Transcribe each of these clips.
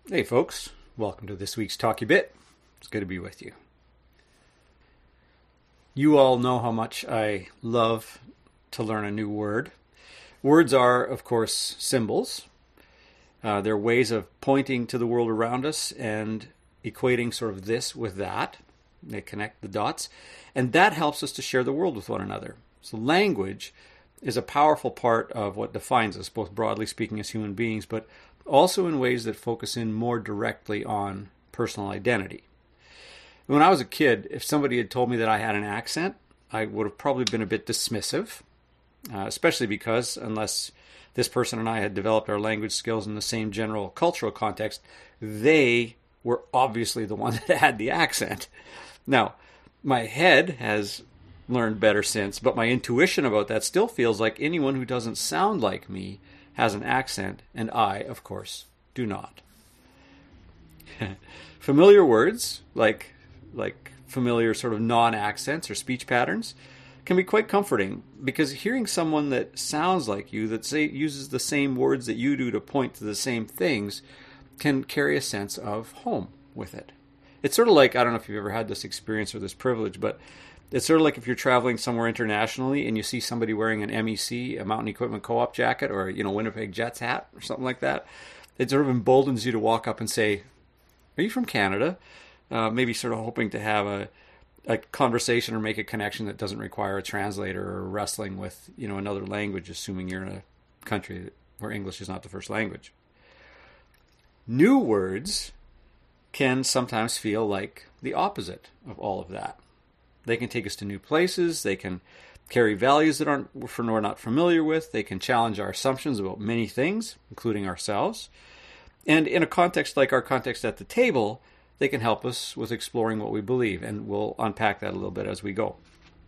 Hey folks, welcome to this week's Talkie Bit. It's good to be with you. You all know how much I love to learn a new word. Words are, of course, symbols. They're ways of pointing to the world around us and equating sort of this with that. They connect the dots. And that helps us to share the world with one another. So language is a powerful part of what defines us, both broadly speaking as human beings, but also in ways that focus in more directly on personal identity. When I was a kid, if somebody had told me that I had an accent, I would have probably been a bit dismissive, especially because unless this person and I had developed our language skills in the same general cultural context, they were obviously the one that had the accent. Now, my head has learned better since, but my intuition about that still feels like anyone who doesn't sound like me has an accent, and I, of course, do not. Familiar words, like familiar sort of non-accents or speech patterns, can be quite comforting because hearing someone that sounds like you, that uses the same words that you do to point to the same things, can carry a sense of home with it. It's sort of like, I don't know if you've ever had this experience or this privilege, but it's sort of like if you're traveling somewhere internationally and you see somebody wearing an MEC, a Mountain Equipment Co-op jacket, or Winnipeg Jets hat or something like that. It sort of emboldens you to walk up and say, "Are you from Canada?" Maybe sort of hoping to have a conversation or make a connection that doesn't require a translator or wrestling with another language, assuming you're in a country where English is not the first language. New words can sometimes feel like the opposite of all of that. They can take us to new places. They can carry values that we're not familiar with. They can challenge our assumptions about many things, including ourselves. And in a context like our context at the table, they can help us with exploring what we believe. And we'll unpack that a little bit as we go.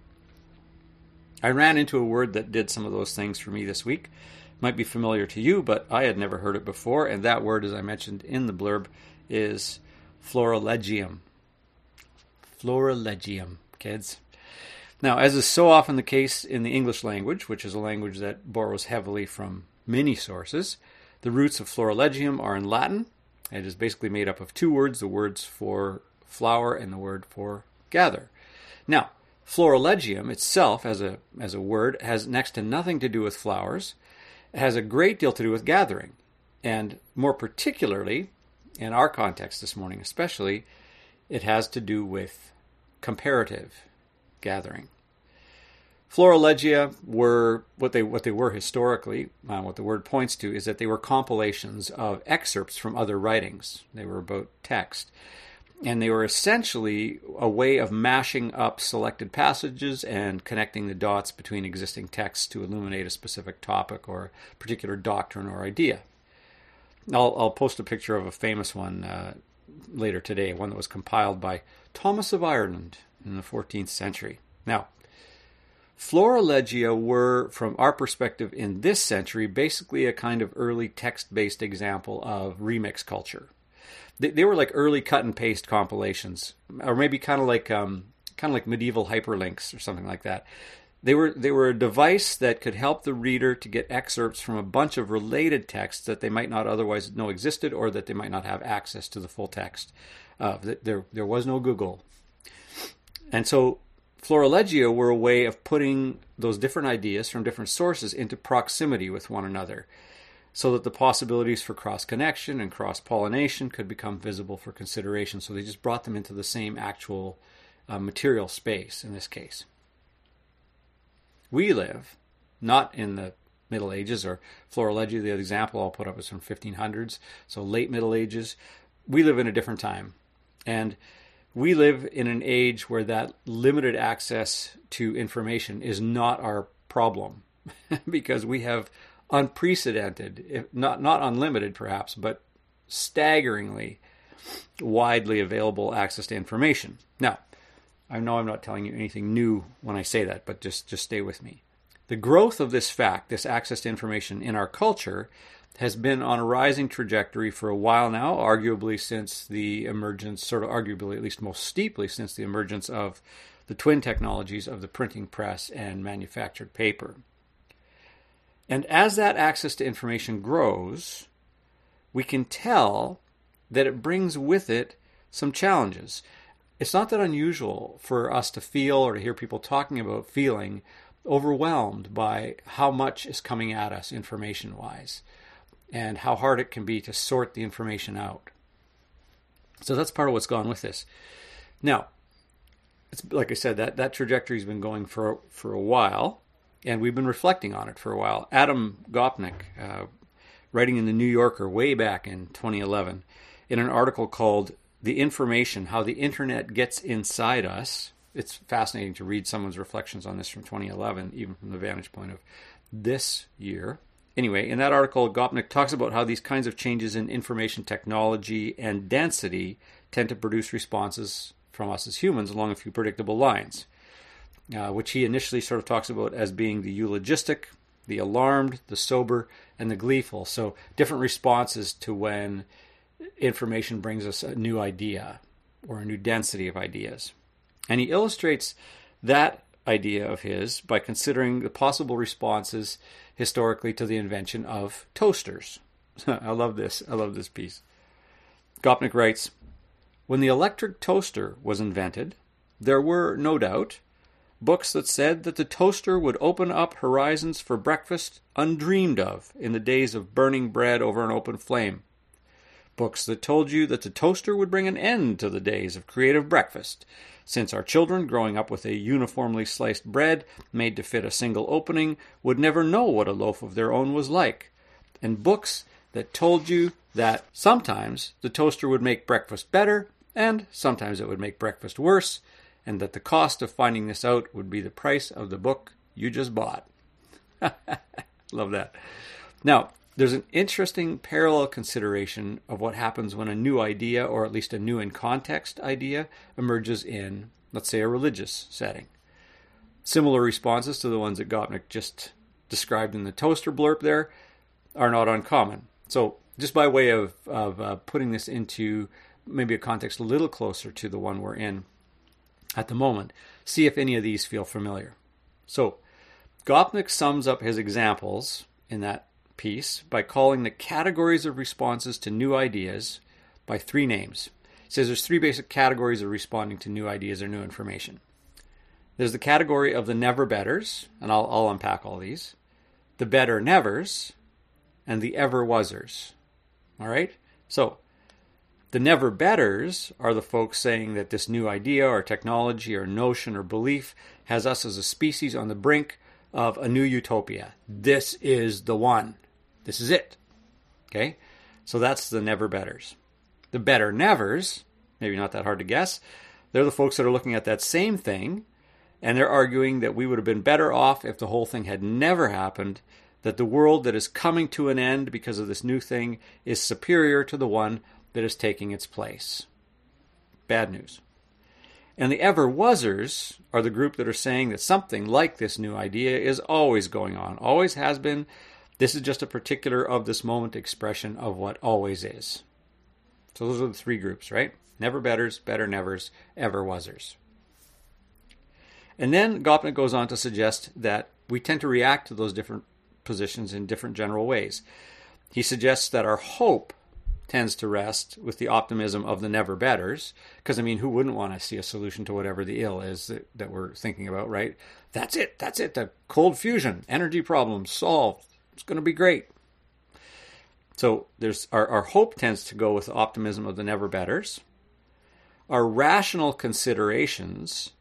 I ran into a word that did some of those things for me this week. It might be familiar to you, but I had never heard it before. And that word, as I mentioned in the blurb, is florilegium. Florilegium. Kids. Now, as is so often the case in the English language, which is a language that borrows heavily from many sources, the roots of florilegium are in Latin. It is basically made up of two words, the words for flower and the word for gather. Now, florilegium itself as a word has next to nothing to do with flowers. It has a great deal to do with gathering. And more particularly, in our context this morning especially, it has to do with comparative gathering. Florilegia were what they were historically. What the word points to is that they were compilations of excerpts from other writings. They were about text. And they were essentially a way of mashing up selected passages and connecting the dots between existing texts to illuminate a specific topic or a particular doctrine or idea. I'll post a picture of a famous one later today, one that was compiled by Thomas of Ireland in the 14th century. Now, florilegia were, from our perspective in this century, basically a kind of early text-based example of remix culture. They were like early cut and paste compilations, or maybe kind of like medieval hyperlinks or something like that. They were a device that could help the reader to get excerpts from a bunch of related texts that they might not otherwise know existed, or that they might not have access to the full text. There was no Google. And so florilegia were a way of putting those different ideas from different sources into proximity with one another, so that the possibilities for cross-connection and cross-pollination could become visible for consideration. So they just brought them into the same actual material space in this case. We live not in the Middle Ages, or florilegia, the example I'll put up is from 1500s, so late Middle Ages. We live in a different time. And we live in an age where that limited access to information is not our problem because we have unprecedented, if not unlimited perhaps, but staggeringly widely available access to information. Now, I know I'm not telling you anything new when I say that, but just stay with me. The growth of this fact, this access to information in our culture, has been on a rising trajectory for a while now, arguably since the emergence, sort of arguably at least most steeply since the emergence of the twin technologies of the printing press and manufactured paper. And as that access to information grows, we can tell that it brings with it some challenges. It's not that unusual for us to feel or to hear people talking about feeling overwhelmed by how much is coming at us information-wise and how hard it can be to sort the information out. So that's part of what's gone with this. Now, it's like I said, that trajectory's been going for a while, and we've been reflecting on it for a while. Adam Gopnik, writing in the New Yorker way back in 2011, in an article called "The Information: How the Internet Gets Inside Us." It's fascinating to read someone's reflections on this from 2011, even from the vantage point of this year. Anyway, in that article, Gopnik talks about how these kinds of changes in information technology and density tend to produce responses from us as humans along a few predictable lines, which he initially sort of talks about as being the eulogistic, the alarmed, the sober, and the gleeful. So different responses to when information brings us a new idea or a new density of ideas. And he illustrates that idea of his by considering the possible responses historically to the invention of toasters. I love this. I love this piece. Gopnik writes, "When the electric toaster was invented, there were, no doubt, books that said that the toaster would open up horizons for breakfast undreamed of in the days of burning bread over an open flame. Books that told you that the toaster would bring an end to the days of creative breakfast, since our children, growing up with a uniformly sliced bread made to fit a single opening, would never know what a loaf of their own was like. And books that told you that sometimes the toaster would make breakfast better, and sometimes it would make breakfast worse, and that the cost of finding this out would be the price of the book you just bought." Love that. Now, there's an interesting parallel consideration of what happens when a new idea, or at least a new in context idea, emerges in, let's say, a religious setting. Similar responses to the ones that Gopnik just described in the toaster blurb there are not uncommon. So just by way of putting this into maybe a context a little closer to the one we're in at the moment, see if any of these feel familiar. So Gopnik sums up his examples in that piece by calling the categories of responses to new ideas by three names. He says there's three basic categories of responding to new ideas or new information. There's the category of the never-betters, and I'll unpack all these, the better-nevers, and the ever-wasers. All right? So the never-betters are the folks saying that this new idea or technology or notion or belief has us as a species on the brink of a new utopia. This is the one. This is it. Okay? So that's the never-betters. The better-nevers, maybe not that hard to guess, they're the folks that are looking at that same thing, and they're arguing that we would have been better off if the whole thing had never happened, that the world that is coming to an end because of this new thing is superior to the one that is taking its place. Bad news. And the ever-wasers are the group that are saying that something like this new idea is always going on, always has been. This is just a particular of this moment expression of what always is. So those are the three groups, right? Never-betters, better-nevers, ever-wasers. And then Gopnik goes on to suggest that we tend to react to those different positions in different general ways. He suggests that our hope tends to rest with the optimism of the never-betters, because, I mean, who wouldn't want to see a solution to whatever the ill is that we're thinking about, right? That's it, the cold fusion, energy problem solved. It's going to be great. So there's our hope tends to go with the optimism of the never-betters. Our rational considerations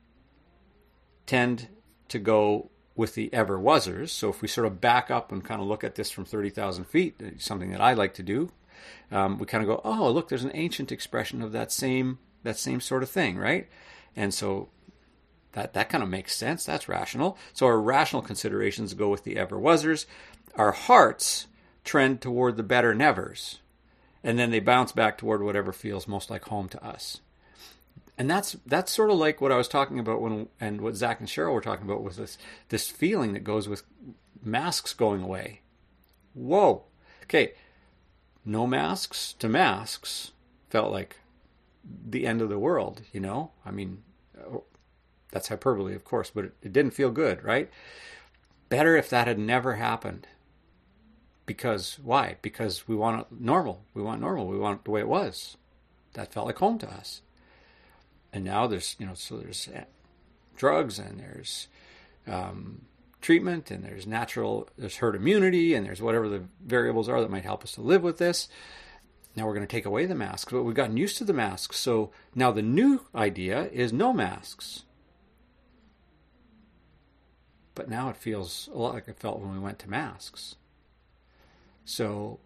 tend to go with the ever-wasers. So if we sort of back up and kind of look at this from 30,000 feet, something that I like to do, we kind of go, oh, look, there's an ancient expression of that same sort of thing, right? And so that kind of makes sense. That's rational. So our rational considerations go with the ever-wasers. Our hearts trend toward the better-nevers, and then they bounce back toward whatever feels most like home to us. And that's sort of like what I was talking about and what Zach and Cheryl were talking about with this feeling that goes with masks going away. Whoa. Okay. No masks to masks felt like the end of the world, you know? I mean, that's hyperbole, of course, but it didn't feel good, right? Better if that had never happened. Because, why? Because we want normal. We want normal. We want it the way it was. That felt like home to us. And now there's drugs, and there's treatment, and there's herd immunity, and there's whatever the variables are that might help us to live with this. Now we're going to take away the masks, but we've gotten used to the masks. So now the new idea is no masks. But now it feels a lot like it felt when we went to masks. So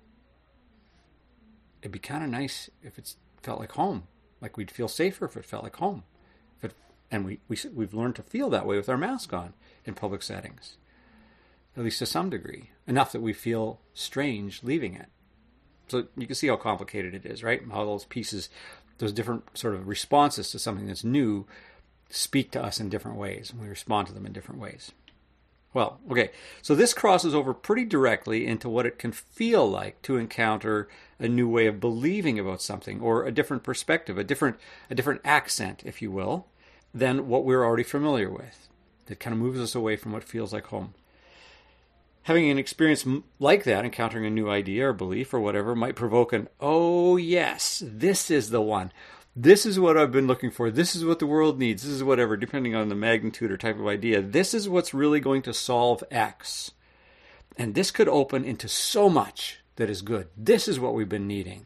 it'd be kind of nice if it felt like home. Like we'd feel safer if it felt like home. And we've learned to feel that way with our mask on in public settings, at least to some degree, enough that we feel strange leaving it. So you can see how complicated it is, right? How those pieces, those different sort of responses to something that's new speak to us in different ways, and we respond to them in different ways. Well, okay, so this crosses over pretty directly into what it can feel like to encounter a new way of believing about something, or a different perspective, a different accent, if you will, than what we're already familiar with. That kind of moves us away from what feels like home. Having an experience like that, encountering a new idea or belief or whatever, might provoke an, oh yes, this is the one. This is what I've been looking for. This is what the world needs. This is whatever, depending on the magnitude or type of idea. This is what's really going to solve X. And this could open into so much that is good. This is what we've been needing.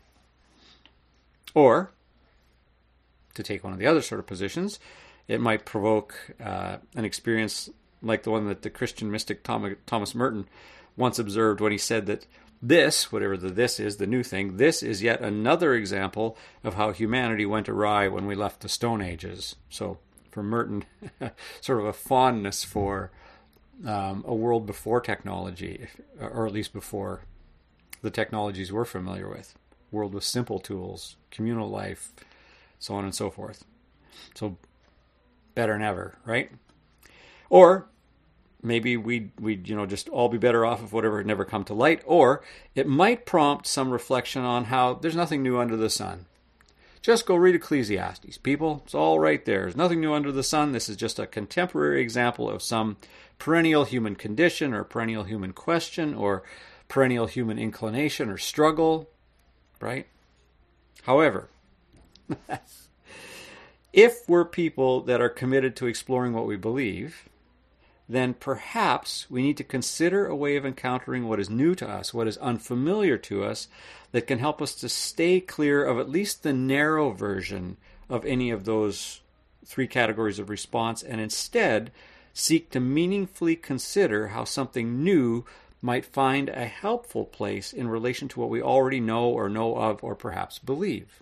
Or, to take one of the other sort of positions, it might provoke an experience like the one that the Christian mystic Thomas Merton once observed when he said that this, whatever the this is, the new thing, this is yet another example of how humanity went awry when we left the Stone Ages. So for Merton, sort of a fondness for a world before technology, or at least before the technologies we're familiar with. A world with simple tools, communal life, so on and so forth. So better than ever, right? Or maybe we'd just all be better off if whatever had never come to light. Or it might prompt some reflection on how there's nothing new under the sun. Just go read Ecclesiastes, people. It's all right there. There's nothing new under the sun. This is just a contemporary example of some perennial human condition, or perennial human question, or perennial human inclination or struggle, right? However, if we're people that are committed to exploring what we believe, then perhaps we need to consider a way of encountering what is new to us, what is unfamiliar to us, that can help us to stay clear of at least the narrow version of any of those three categories of response, and instead seek to meaningfully consider how something new might find a helpful place in relation to what we already know of, or perhaps believe.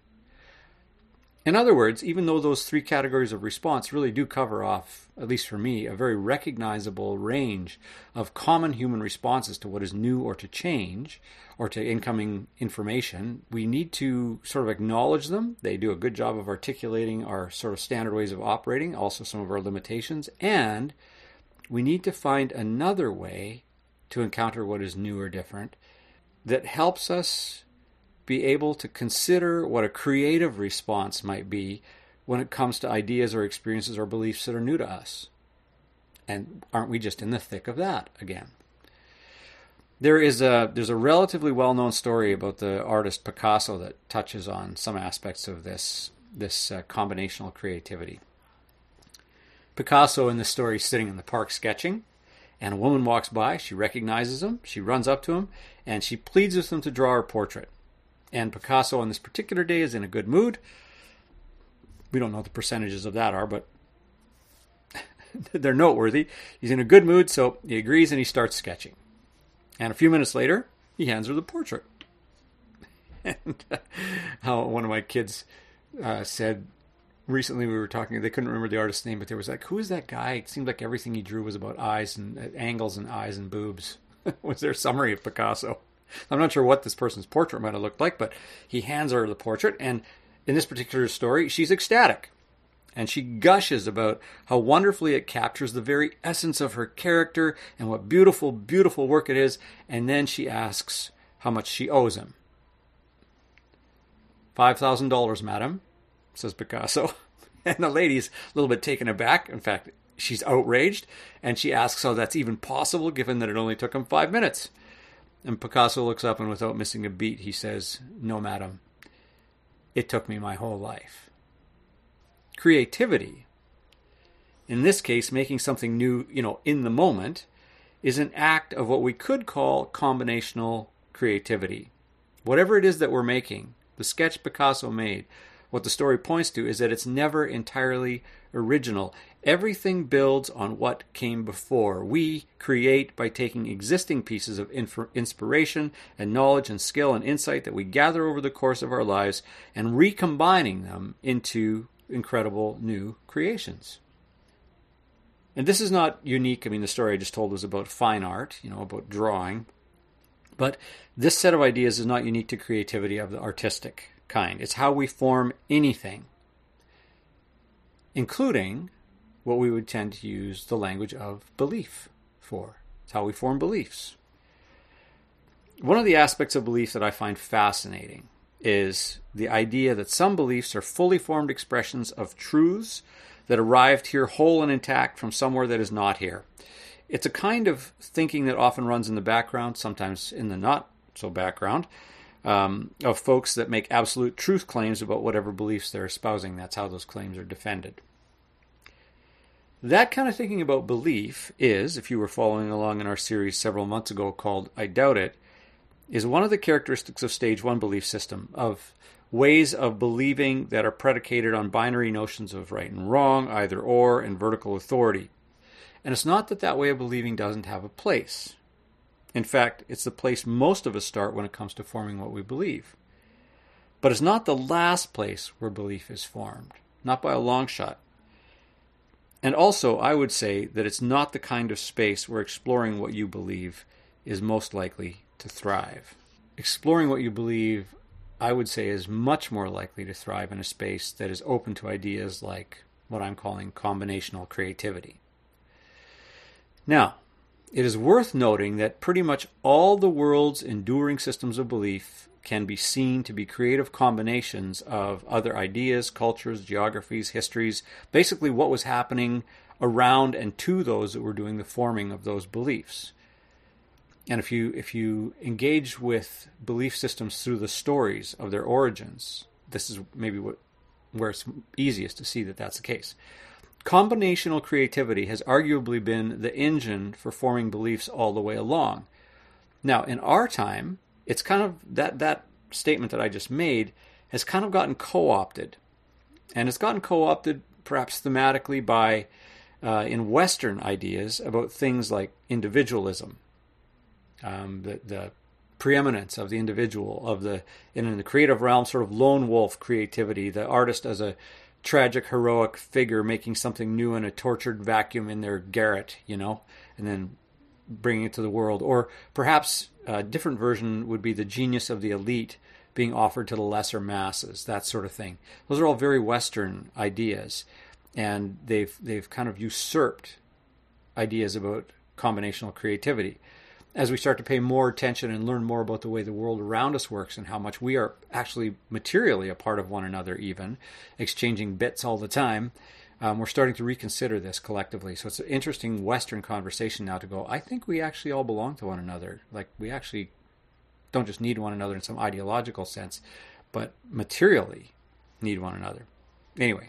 In other words, even though those three categories of response really do cover off, at least for me, a very recognizable range of common human responses to what is new or to change, or to incoming information, we need to sort of acknowledge them. They do a good job of articulating our sort of standard ways of operating, also some of our limitations, and we need to find another way to encounter what is new or different that helps us be able to consider what a creative response might be when it comes to ideas or experiences or beliefs that are new to us. And aren't we just in the thick of that again? There's a relatively well-known story about the artist Picasso that touches on some aspects of this combinational creativity. Picasso in this story is sitting in the park sketching, and a woman walks by. She recognizes him. She runs up to him, and she pleads with him to draw her portrait. And Picasso on this particular day is in a good mood. We don't know what the percentages of that are, but they're noteworthy. He's in a good mood, so he agrees and he starts sketching. And a few minutes later, he hands her the portrait. And how one of my kids said, recently we were talking, they couldn't remember the artist's name, but there was like, who is that guy? It seemed like everything he drew was about eyes and angles and eyes and boobs. Was their summary of Picasso. I'm not sure what this person's portrait might have looked like, but he hands her the portrait, and in this particular story, she's ecstatic. And she gushes about how wonderfully it captures the very essence of her character and what beautiful, beautiful work it is. And then she asks how much she owes him. $5,000, madam, says Picasso. And the lady's a little bit taken aback. In fact, she's outraged. And she asks how that's even possible, given that it only took him 5 minutes. And Picasso looks up, and without missing a beat, he says, "No, madam. it took me my whole life. Creativity, in this case, making something new, in the moment, is an act of what we could call combinational creativity. Whatever it is that we're making, the sketch Picasso made, what the story points to is that it's never entirely original. Everything builds on what came before. We create by taking existing pieces of inspiration and knowledge and skill and insight that we gather over the course of our lives and recombining them into incredible new creations. And this is not unique. I mean, the story I just told was about fine art, about drawing. But this set of ideas is not unique to creativity of the artistic kind. It's how we form anything, including what we would tend to use the language of belief for. It's how we form beliefs. One of the aspects of belief that I find fascinating is the idea that some beliefs are fully formed expressions of truths that arrived here whole and intact from somewhere that is not here. It's a kind of thinking that often runs in the background, sometimes in the not-so-background, of folks that make absolute truth claims about whatever beliefs they're espousing. That's how those claims are defended. That kind of thinking about belief is, if you were following along in our series several months ago called I Doubt It, is one of the characteristics of stage one belief system, of ways of believing that are predicated on binary notions of right and wrong, either or, and vertical authority. And it's not that that way of believing doesn't have a place. In fact, it's the place most of us start when it comes to forming what we believe. But it's not the last place where belief is formed, not by a long shot. And also, I would say that it's not the kind of space where exploring what you believe is most likely to thrive. Exploring what you believe, I would say, is much more likely to thrive in a space that is open to ideas like what I'm calling combinational creativity. Now, it is worth noting that pretty much all the world's enduring systems of belief can be seen to be creative combinations of other ideas, cultures, geographies, histories, basically what was happening around and to those that were doing the forming of those beliefs. And if you engage with belief systems through the stories of their origins, this is maybe where it's easiest to see that that's the case. Combinational creativity has arguably been the engine for forming beliefs all the way along. Now, in our time, it's kind of that statement that I just made has kind of gotten co-opted. And it's gotten co-opted perhaps thematically by, in Western ideas, about things like individualism, the preeminence of the individual, in the creative realm, sort of lone wolf creativity, the artist as a tragic, heroic figure making something new in a tortured vacuum in their garret, and then bringing it to the world. Or perhaps a different version would be the genius of the elite being offered to the lesser masses, that sort of thing. Those are all very Western ideas, and they've kind of usurped ideas about combinational creativity. As we start to pay more attention and learn more about the way the world around us works and how much we are actually materially a part of one another, even exchanging bits all the time, we're starting to reconsider this collectively. So it's an interesting Western conversation now to go, I think we actually all belong to one another. Like, we actually don't just need one another in some ideological sense, but materially need one another. Anyway,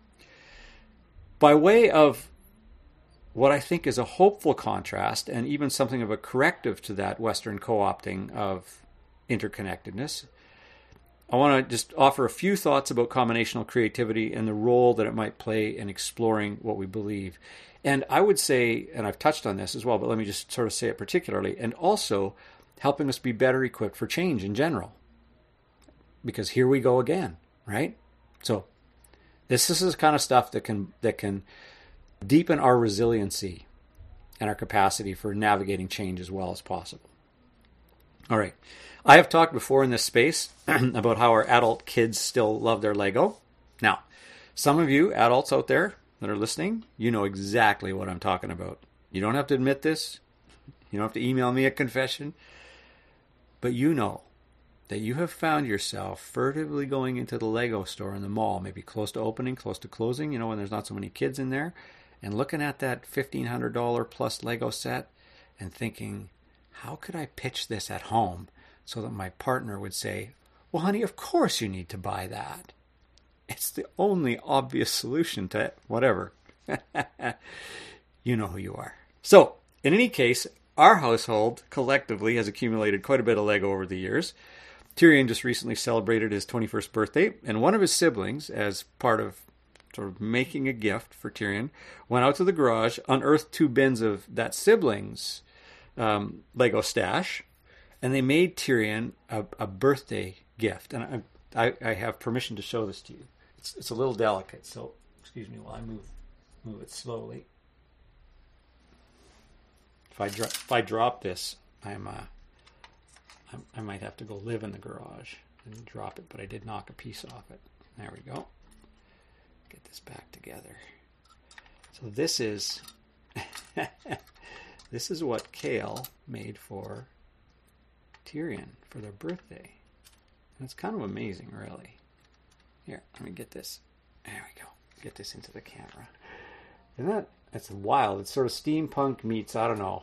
by way of what I think is a hopeful contrast and even something of a corrective to that Western co-opting of interconnectedness, I want to just offer a few thoughts about combinational creativity and the role that it might play in exploring what we believe. And I would say, and I've touched on this as well, but let me just sort of say it particularly, and also helping us be better equipped for change in general. Because here we go again, right? So this is the kind of stuff that can deepen our resiliency and our capacity for navigating change as well as possible. All right. I have talked before in this space about how our adult kids still love their Lego. Now, some of you adults out there that are listening, you know exactly what I'm talking about. You don't have to admit this. You don't have to email me a confession. But you know that you have found yourself furtively going into the Lego store in the mall, maybe close to opening, close to closing, when there's not so many kids in there, and looking at that $1,500 plus Lego set and thinking, how could I pitch this at home so that my partner would say, Well, honey, of course you need to buy that. It's the only obvious solution to whatever. You know who you are. So, in any case, our household collectively has accumulated quite a bit of Lego over the years. Tyrion just recently celebrated his 21st birthday, and one of his siblings, as part of sort of making a gift for Tyrion, went out to the garage, unearthed 2 bins of that sibling's Lego stash, and they made Tyrion a birthday gift. And I have permission to show this to you. It's a little delicate, so excuse me while I move it slowly. If I drop this, I might have to go live in the garage and drop it, but I did knock a piece off it. There we go. Get this back together. So this is this is what Chaol made for Tyrion for their birthday. And it's kind of amazing, really. Here, let me get this. There we go. Get this into the camera. Isn't that's wild. It's sort of steampunk meets, I don't know,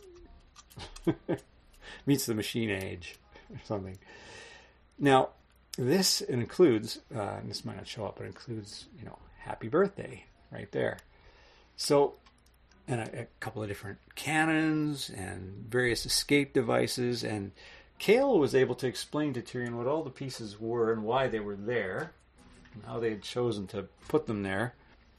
meets the machine age or something. Now, this includes, and this might not show up, but it includes, happy birthday right there. So, and a couple of different cannons and various escape devices. And Chaol was able to explain to Tyrion what all the pieces were and why they were there and how they had chosen to put them there.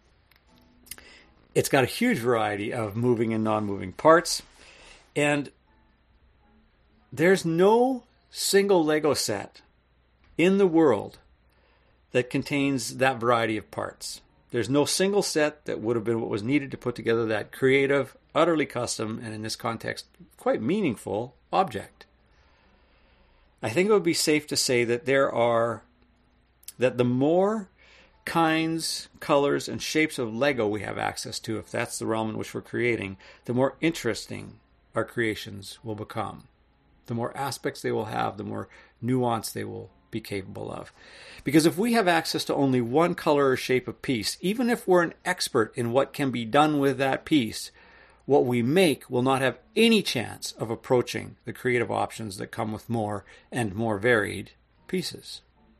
It's got a huge variety of moving and non-moving parts. And there's no single Lego set in the world that contains that variety of parts. There's no single set that would have been what was needed to put together that creative, utterly custom, and in this context, quite meaningful object. I think it would be safe to say that that the more kinds, colors, and shapes of Lego we have access to, if that's the realm in which we're creating, the more interesting our creations will become. The more aspects they will have, the more nuance they will be capable of. Because if we have access to only one color or shape of piece, even if we're an expert in what can be done with that piece, what we make will not have any chance of approaching the creative options that come with more and more varied pieces.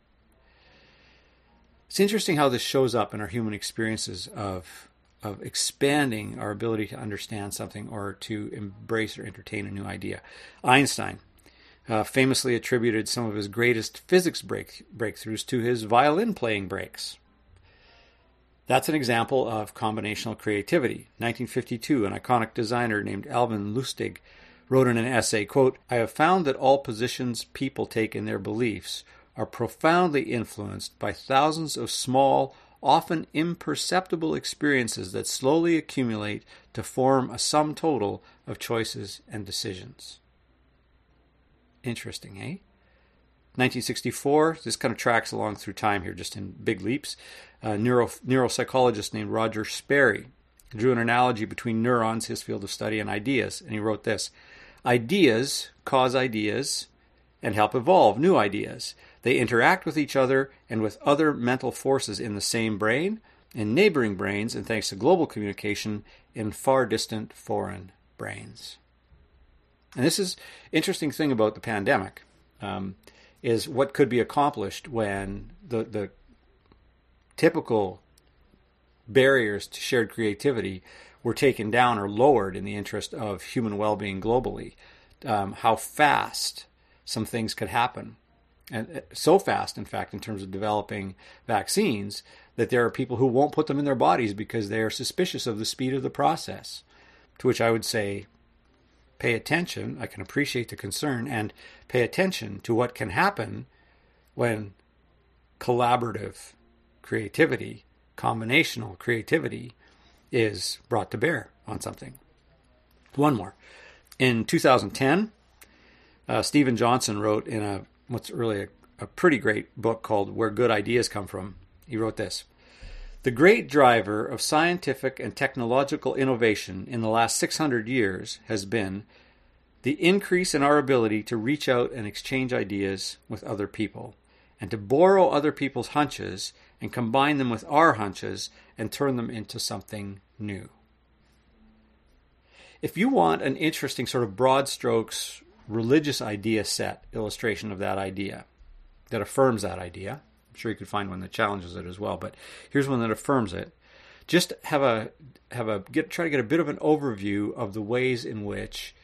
It's interesting how this shows up in our human experiences of expanding our ability to understand something or to embrace or entertain a new idea. Einstein famously attributed some of his greatest physics breakthroughs to his violin playing breaks. That's an example of combinational creativity. 1952, an iconic designer named Alvin Lustig wrote in an essay, quote, "I have found that all positions people take in their beliefs are profoundly influenced by thousands of small, often imperceptible experiences that slowly accumulate to form a sum total of choices and decisions." Interesting, eh? 1964, this kind of tracks along through time here, just in big leaps. A neuropsychologist named Roger Sperry drew an analogy between neurons, his field of study, and ideas, and he wrote this: "Ideas cause ideas and help evolve new ideas. They interact with each other and with other mental forces in the same brain, in neighboring brains, and thanks to global communication, in far distant foreign brains." And this is interesting thing about the pandemic, is what could be accomplished when the typical barriers to shared creativity were taken down or lowered in the interest of human well-being globally. How fast some things could happen. And so fast, in fact, in terms of developing vaccines, that there are people who won't put them in their bodies because they are suspicious of the speed of the process. To which I would say, pay attention. I can appreciate the concern, and pay attention to what can happen when collaborative creativity, combinational creativity, is brought to bear on something. One more. In 2010, Stephen Johnson wrote in what's really a pretty great book called Where Good Ideas Come From. He wrote this: "The great driver of scientific and technological innovation in the last 600 years has been the increase in our ability to reach out and exchange ideas with other people, and to borrow other people's hunches and combine them with our hunches and turn them into something new." If you want an interesting sort of broad strokes religious idea set illustration of that idea, that affirms that idea. I'm sure you could find one that challenges it as well, but here's one that affirms it. Just try to get a bit of an overview of the ways in which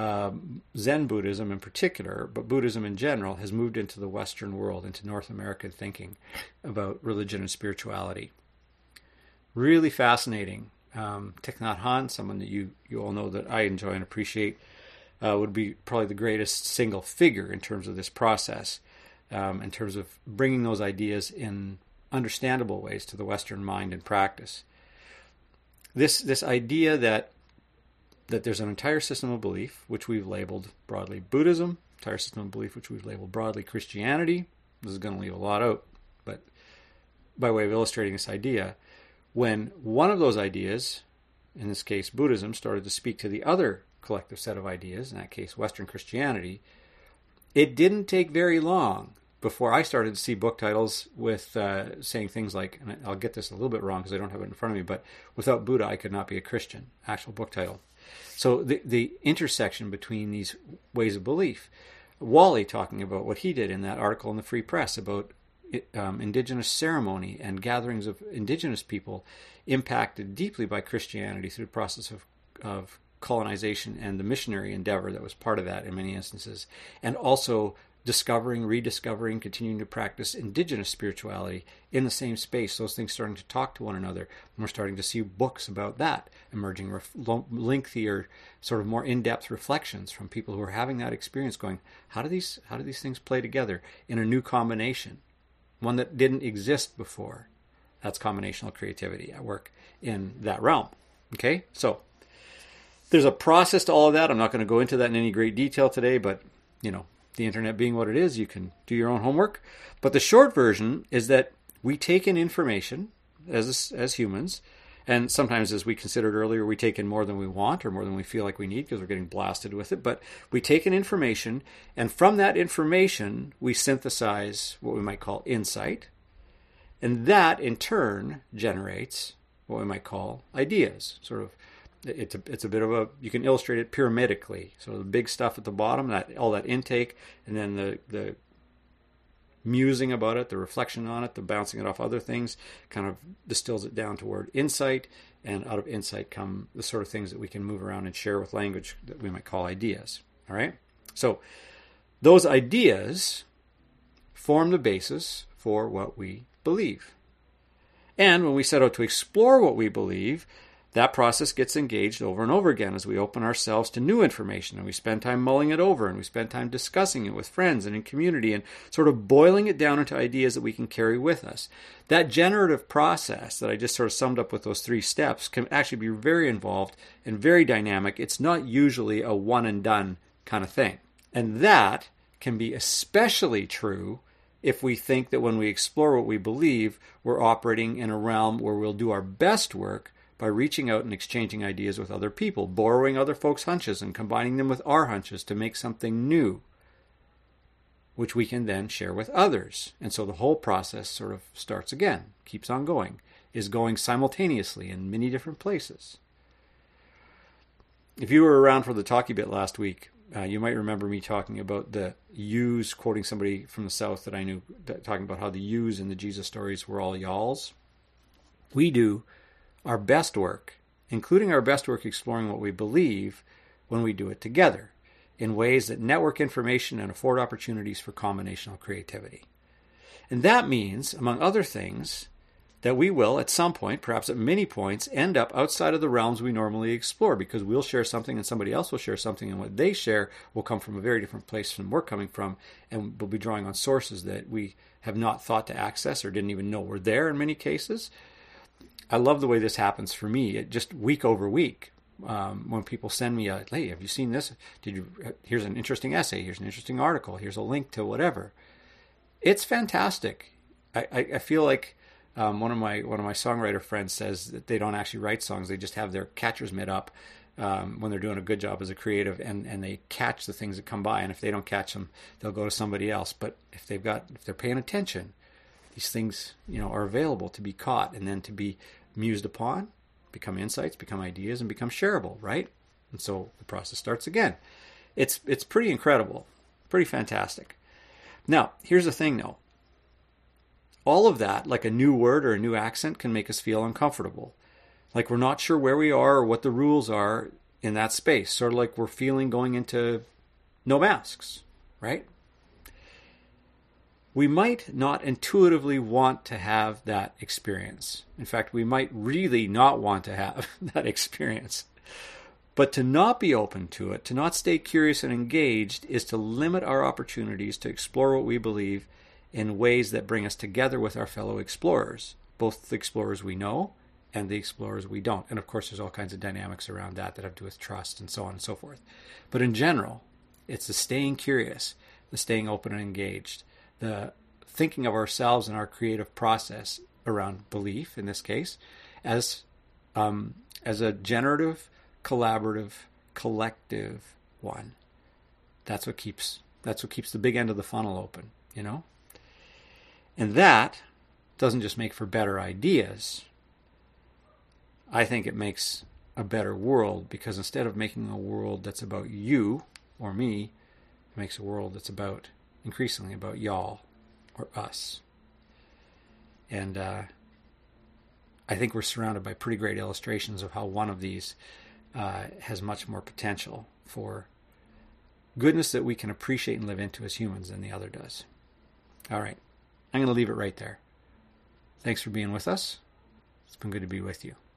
Zen Buddhism in particular, but Buddhism in general, has moved into the Western world, into North American thinking about religion and spirituality. Really fascinating. Thich Nhat Hanh, someone that you all know that I enjoy and appreciate, would be probably the greatest single figure in terms of this process, in terms of bringing those ideas in understandable ways to the Western mind and practice. This idea that there's an entire system of belief, which we've labeled broadly Buddhism, entire system of belief, which we've labeled broadly Christianity. This is going to leave a lot out, but by way of illustrating this idea, when one of those ideas, in this case Buddhism, started to speak to the other collective set of ideas, in that case Western Christianity, it didn't take very long before I started to see book titles with saying things like, and I'll get this a little bit wrong because I don't have it in front of me, but without Buddha I could not be a Christian, actual book title. So the intersection between these ways of belief. Wally talking about what he did in that article in the Free Press about indigenous ceremony and gatherings of indigenous people impacted deeply by Christianity through the process of colonization and the missionary endeavor that was part of that in many instances, and also discovering, rediscovering, continuing to practice indigenous spirituality in the same space, those things starting to talk to one another. And we're starting to see books about that emerging, lengthier, sort of more in-depth reflections from people who are having that experience going, how do these things play together in a new combination, one that didn't exist before? That's combinational creativity at work in that realm. Okay, so there's a process to all of that. I'm not going to go into that in any great detail today, but the internet being what it is, you can do your own homework. But the short version is that we take in information as humans, and sometimes, as we considered earlier, we take in more than we want or more than we feel like we need because we're getting blasted with it. But we take in information, and from that information, we synthesize what we might call insight. And that, in turn, generates what we might call ideas, sort of. It's a bit of a, you can illustrate it pyramidically. So the big stuff at the bottom, all that intake, and then the musing about it, the reflection on it, the bouncing it off other things, kind of distills it down toward insight, and out of insight come the sort of things that we can move around and share with language that we might call ideas. All right? So those ideas form the basis for what we believe. And when we set out to explore what we believe, that process gets engaged over and over again as we open ourselves to new information, and we spend time mulling it over, and we spend time discussing it with friends and in community, and sort of boiling it down into ideas that we can carry with us. That generative process that I just sort of summed up with those 3 steps can actually be very involved and very dynamic. It's not usually a one and done kind of thing. And that can be especially true if we think that when we explore what we believe, we're operating in a realm where we'll do our best work by reaching out and exchanging ideas with other people, borrowing other folks' hunches and combining them with our hunches to make something new, which we can then share with others. And so the whole process sort of starts again, keeps on going, is going simultaneously in many different places. If you were around for the talkie bit last week, you might remember me talking about the yous, quoting somebody from the South that I knew, talking about how the yous in the Jesus stories were all y'alls. We do our best work, including our best work exploring what we believe, when we do it together in ways that network information and afford opportunities for combinational creativity. And that means, among other things, that we will, at some point, perhaps at many points, end up outside of the realms we normally explore, because we'll share something and somebody else will share something, and what they share will come from a very different place from we're coming from, and we'll be drawing on sources that we have not thought to access or didn't even know were there in many cases. I love the way this happens for me, just week over week. When people send me hey, have you seen this? Here's an interesting essay. Here's an interesting article. Here's a link to whatever. It's fantastic. I feel like one of my songwriter friends says that they don't actually write songs. They just have their catcher's mitt up when they're doing a good job as a creative, and they catch the things that come by. And if they don't catch them, they'll go to somebody else. But if they're paying attention, these things, are available to be caught and then to be mused upon, become insights, become ideas, and become shareable, right? And so the process starts again. It's pretty incredible, pretty fantastic. Now, here's the thing though. All of that, like a new word or a new accent, can make us feel uncomfortable. Like we're not sure where we are or what the rules are in that space. Sort of like we're feeling going into no masks, right? We might not intuitively want to have that experience. In fact, we might really not want to have that experience. But to not be open to it, to not stay curious and engaged, is to limit our opportunities to explore what we believe in ways that bring us together with our fellow explorers, both the explorers we know and the explorers we don't. And of course, there's all kinds of dynamics around that have to do with trust and so on and so forth. But in general, it's the staying curious, the staying open and engaged, the thinking of ourselves and our creative process around belief, in this case, as a generative, collaborative, collective one. That's what keeps the big end of the funnel open, you know? And that doesn't just make for better ideas. I think it makes a better world, because instead of making a world that's about you or me, it makes a world that's increasingly about y'all or us. And I think we're surrounded by pretty great illustrations of how one of these has much more potential for goodness that we can appreciate and live into as humans than the other does. All right. I'm going to leave it right there. Thanks for being with us. It's been good to be with you.